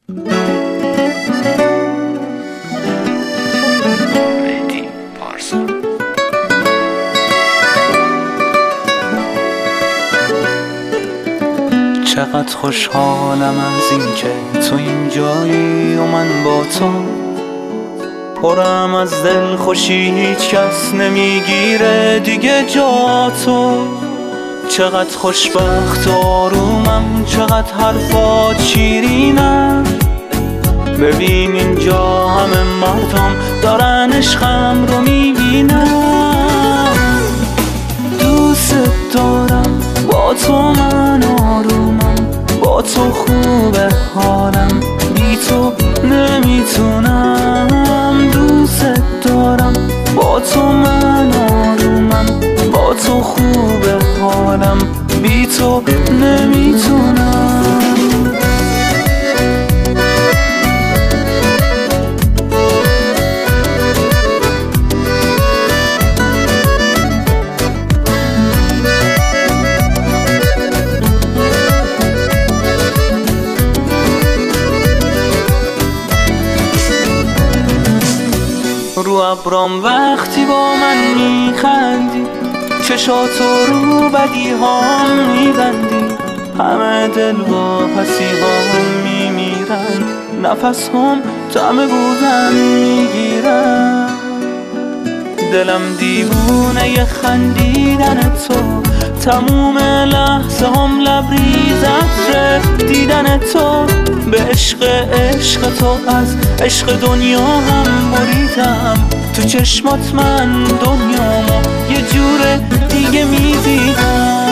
چقدر خوشحالم از این که تو اینجایی و من با تو، پرم از دل خوشی، هیچ کس نمیگیره دیگه جا تو. چقدر خوشبخت و آرومم، چقدر حرفات شیرینم. ببین اینجا همه مردم دارن عشقم رو میبینم. دوست دارم با تو من آرومم، با تو خوبه حالم، بی تو نمیتونم. دوست دارم با تو من آرومم، با تو خوبه حالم، بی تو نمیتونم. رو ابرام وقتی با من میخندی، چشاتو رو بدی هم میبندی. همه دل واپسی هم میمیرن، نفس هم طعم بودن میگیرن. دلم دیوونه خندیدن تو، تموم لحظه هم لبریزت دیدن تو. به عشق تو از عشق دنیا هم بریدم. تو چشمات من دنیامو یه جور دیگه میدیدم.